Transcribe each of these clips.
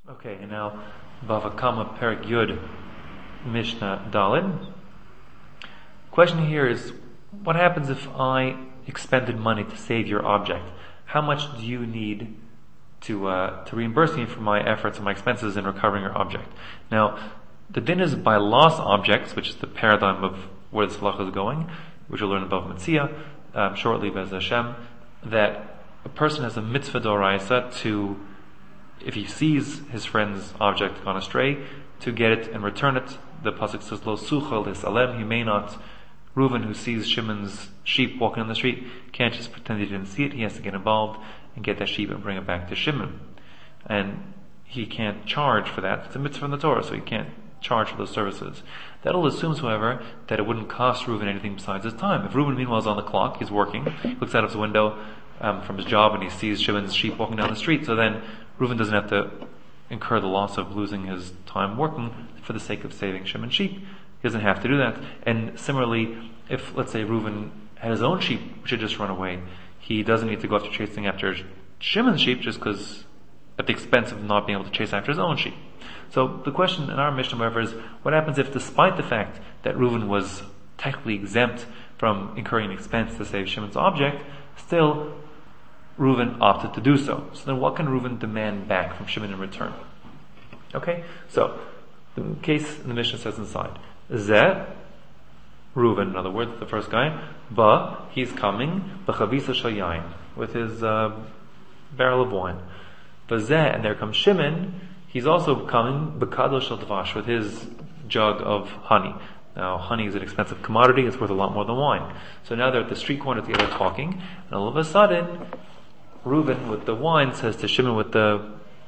Okay, and now Bava Kama Perik Yud Mishnah Dalid. Question here is, what happens if I expended money to save your object? How much do you need to reimburse me for my efforts and my expenses in recovering your object? Now, the din is by lost objects, which is the paradigm of where this halacha is going, which we'll learn above Metzia shortly, Bez Hashem, that a person has a mitzvah d'oraisa to, if he sees his friend's object gone astray, to get it and return it. The pasuk says, "Lo sucha l'salem." He may not. Reuven, who sees Shimon's sheep walking on the street, can't just pretend he didn't see it. He has to get involved and get that sheep and bring it back to Shimon. And he can't charge for that. It's a mitzvah in the Torah, so he can't charge for those services. That all assumes, however, that it wouldn't cost Reuven anything besides his time. If Reuven, meanwhile, is on the clock, he's working, he looks out of his window from his job and he sees Shimon's sheep walking down the street, so then Reuven doesn't have to incur the loss of losing his time working for the sake of saving Shimon's sheep. He doesn't have to do that. And similarly, if, let's say, Reuven had his own sheep which had just run away, he doesn't need to go after chasing after Shimon's sheep just because at the expense of not being able to chase after his own sheep. So the question in our Mishnah, however, is what happens if, despite the fact that Reuven was technically exempt from incurring an expense to save Shimon's object, still Reuven opted to do so. So then what can Reuven demand back from Shimon in return? Okay, so the case in the Mishnah says inside, Zeh, Reuven, in other words, the first guy, he's coming, b'chavisa shel yain, with his barrel of wine. Zeh, and there comes Shimon, he's also coming, b'kado shel dvash, with his jug of honey. Now, honey is an expensive commodity, it's worth a lot more than wine. So now they're at the street corner together talking, and all of a sudden, Reuven with the wine says to Shimon with the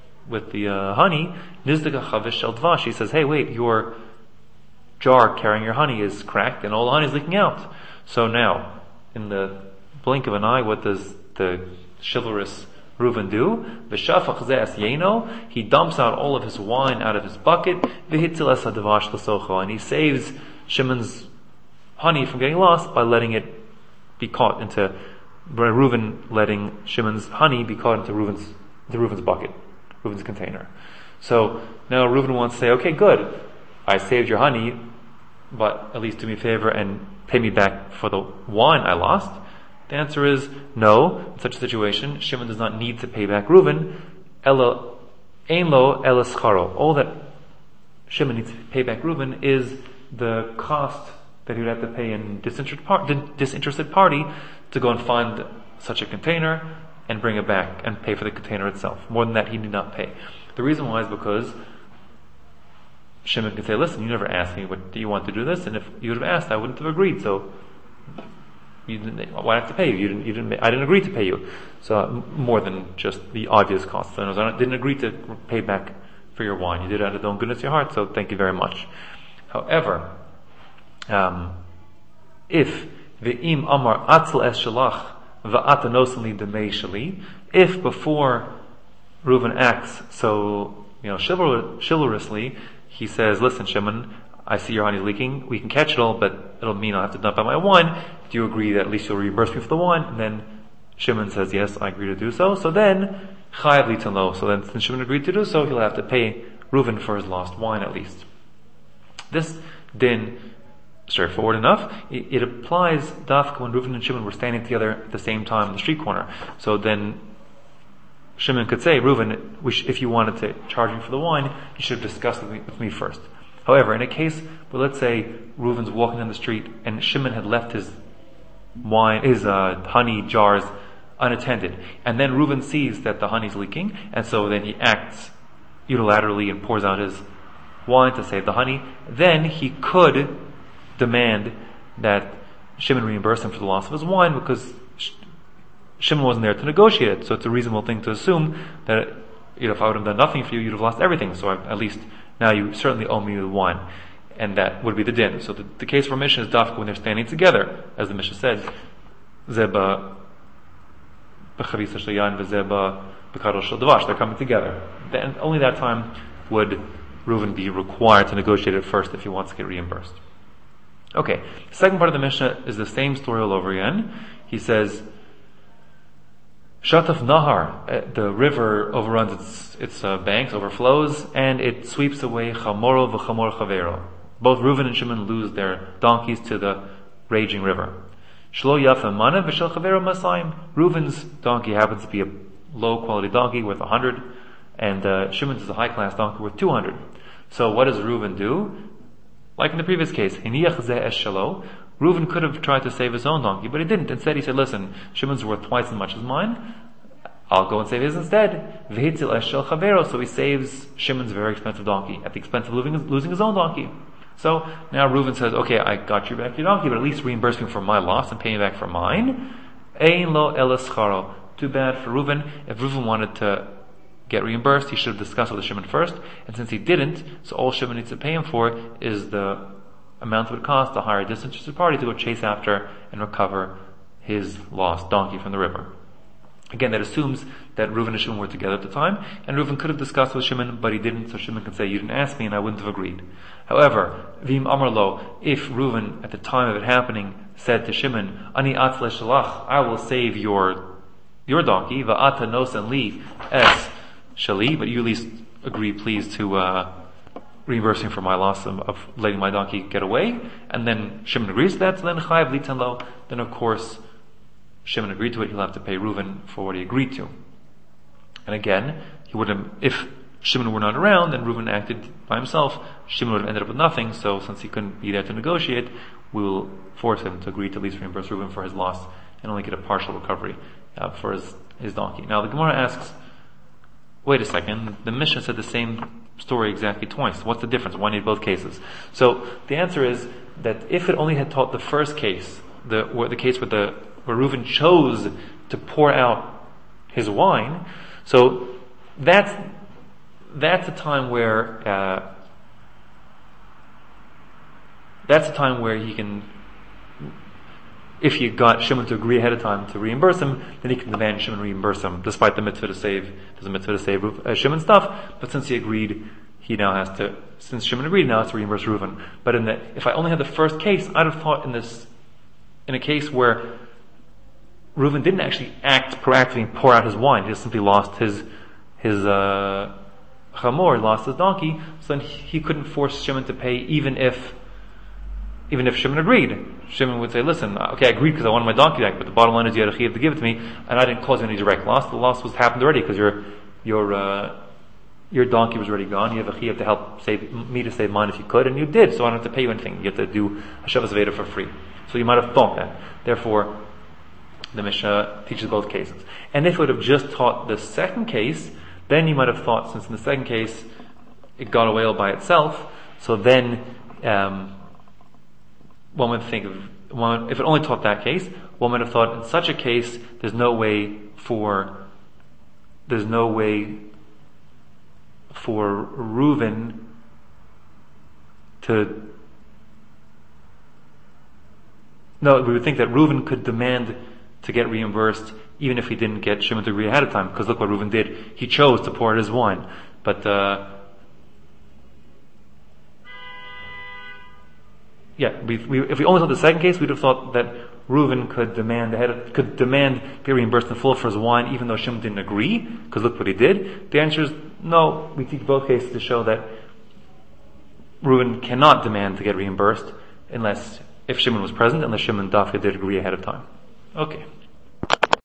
honey, Nizdaka chavish shel dvash. He says, "Hey, wait, your jar carrying your honey is cracked, and all the honey is leaking out." So now, in the blink of an eye, what does the chivalrous Reuven do? V'shafach ze'as yeno. He dumps out all of his wine out of his bucket. V'hitzel es hadvash l'socho, and he saves Shimon's honey from getting lost by letting it be caught into. By Reuven letting Shimon's honey be caught into Reuven's bucket, Reuven's container. So now Reuven wants to say, okay, good, I saved your honey, but at least do me a favor and pay me back for the wine I lost. The answer is no. In such a situation, Shimon does not need to pay back Reuven. Ela ein lo ela scharo. All that Shimon needs to pay back Reuven is the cost that he would have to pay in disinterested party to go and find such a container and bring it back and pay for the container itself. More than that, he need not pay. The reason why is because Shimon can say, listen, you never asked me, do you want to do this? And if you would have asked, I wouldn't have agreed. So why do I have to pay you? I didn't agree to pay you. So more than just the obvious costs. So I didn't agree to pay back for your wine. You did it out of the own goodness of your heart, so thank you very much. However, if ve'im amar atzel es shalach va'atanosim demei shali, if before Reuven acts so chivalrously, he says, listen, Shimon, I see your honey's leaking, we can catch it all, but it'll mean I'll have to dump out my wine. Do you agree that at least you'll reimburse me for the wine? And then Shimon says, yes, I agree to do so. So then, chayav litanlo. So then, since Shimon agreed to do so, he'll have to pay Reuven for his lost wine at least. This din, straightforward enough, it applies dafka when Reuven and Shimon were standing together at the same time in the street corner. So then Shimon could say, Reuven, if you wanted to charge me for the wine, you should have discussed it with me first. However, in a case where, let's say, Reuven's walking down the street and Shimon had left his honey jars unattended, and then Reuven sees that the honey's leaking, and so then he acts unilaterally and pours out his wine to save the honey, then he could demand that Shimon reimburse him for the loss of his wine because Shimon wasn't there to negotiate it. So it's a reasonable thing to assume that if I would have done nothing for you, you'd have lost everything. So at least now you certainly owe me the wine. And that would be the din. So the case for Mishnah is dafka when they're standing together, as the Mishnah says, Zeba b'chavisa shel yain v'zeba b'kado shel dvash. They're coming together. Then only that time would Reuven be required to negotiate it first if he wants to get reimbursed. Okay, the second part of the Mishnah is the same story all over again. He says, Shataf Nahar, the river overruns its banks, overflows, and it sweeps away Chamoro v'Chamor Chavero. Both Reuven and Shimon lose their donkeys to the raging river. Shlo Yafa Mana v'Shel Chavero Masayim. Reuven's donkey happens to be a low quality donkey worth 100, and Shimon's is a high class donkey worth 200. So what does Reuven do? Like in the previous case, Hiniach Zeh Es Shalo. Reuven could have tried to save his own donkey, but he didn't. Instead he said, listen, Shimon's worth twice as much as mine. I'll go and save his instead. V'hitzil Es Shel Chavero. So he saves Shimon's very expensive donkey at the expense of losing his own donkey. So now Reuven says, okay, I got you back your donkey, but at least reimburse me for my loss and pay me back for mine. Ein lo elas charo. Too bad for Reuven. If Reuven wanted to get reimbursed, he should have discussed with the Shimon first. And since he didn't, so all Shimon needs to pay him for is the amount it would cost to hire a disinterested party to go chase after and recover his lost donkey from the river. Again, that assumes that Reuven and Shimon were together at the time, and Reuven could have discussed with Shimon, but he didn't, so Shimon can say, you didn't ask me and I wouldn't have agreed. However, Vim Amarlo, if Reuven at the time of it happening said to Shimon, Ani atzle shalach, I will save your donkey, va'ata nosan li es shali, but you at least agree please to reimburse me for my loss of letting my donkey get away, and then Shimon agrees to that, so then chayav litan lo, then of course Shimon agreed to it, he'll have to pay Reuven for what he agreed to. And again, he would have, if Shimon were not around and Reuven acted by himself, Shimon would have ended up with nothing, so since he couldn't be there to negotiate, we will force him to agree to at least reimburse Reuven for his loss and only get a partial recovery for his donkey. Now the Gemara asks, wait a second, the Mishnah said the same story exactly twice. What's the difference? Why need both cases? So the answer is that if it only had taught the first case, the case where Reuven chose to pour out his wine, so that's a time where he can, if he got Shimon to agree ahead of time to reimburse him, then he can demand Shimon reimburse him, despite the mitzvah to save. There's a mitzvah to save Shimon's stuff, but since he agreed, since Shimon agreed, now has to reimburse Reuven. But if I only had the first case, I'd have thought in a case where Reuven didn't actually act proactively and pour out his wine, he just simply lost his chamor, lost his donkey, so then he couldn't force Shimon to pay even if Shimon agreed. Shimon would say, listen, okay, I agreed because I wanted my donkey back, but the bottom line is you had a chiyuv to give it to me, and I didn't cause you any direct loss. The loss happened already because your donkey was already gone. You have a chiyuv to help save mine if you could, and you did, so I don't have to pay you anything. You have to do a Shavas Veda for free. So you might have thought that. Therefore, the Mishnah teaches both cases. And if it would have just taught the second case, then you might have thought, since in the second case it got away all by itself, so then one would think if it only taught that case, one would have thought in such a case there's no way for Reuven to. No, we would think that Reuven could demand to get reimbursed even if he didn't get Shimon to agree ahead of time, because look what Reuven did. He chose to pour out his wine. But if we only thought the second case, we'd have thought that Reuven could demand to be reimbursed in full for his wine even though Shimon didn't agree, because look what he did. The answer is no, we teach both cases to show that Reuven cannot demand to get reimbursed if Shimon was present, unless Shimon Dafka did agree ahead of time. Okay.